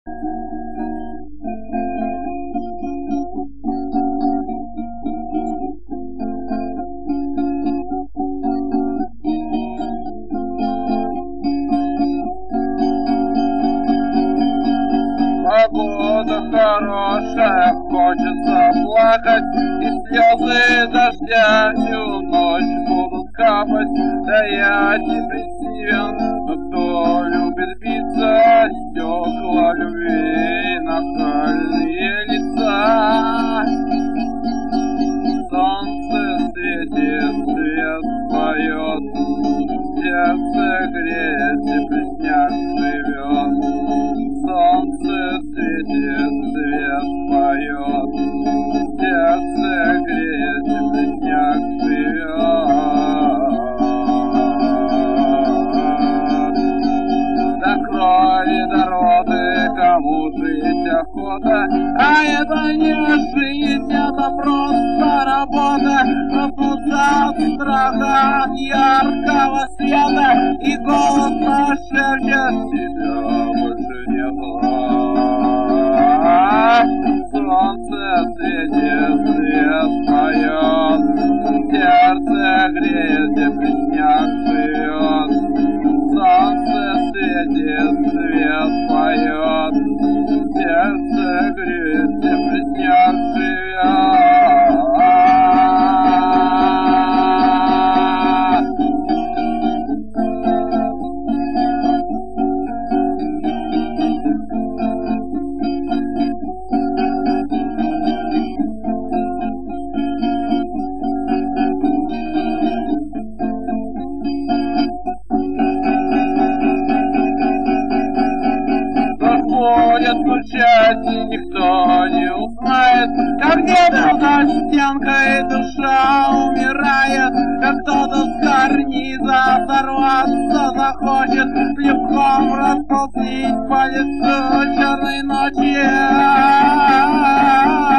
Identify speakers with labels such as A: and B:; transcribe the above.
A: Погода хорошая, хочется плакать, и слезы дождя всю ночь будут капать. Да я депрессивен, но кто любит биться, стекла любви на кольные лица. Солнце светит, свет поет, сердце греет, депресняк живет. Солнце светит, свет поет, сердце греет, депресняк живет. До крови, до роды, кому жить охота, а это не жизнь, это просто работа. Проснуться от страха, от яркого света, и голос шепчет: тебя больше нету. Солнце светит, свет поет, сердце греет, депресняк живет. Солнце светит, свет поет, сердце греет, депресняк живет. Будет стучать, и никто не узнает, как где-то за стенкой душа умирает, как кто-то с карниза сорваться захочет, плевком расползтись по лицу черной ночи.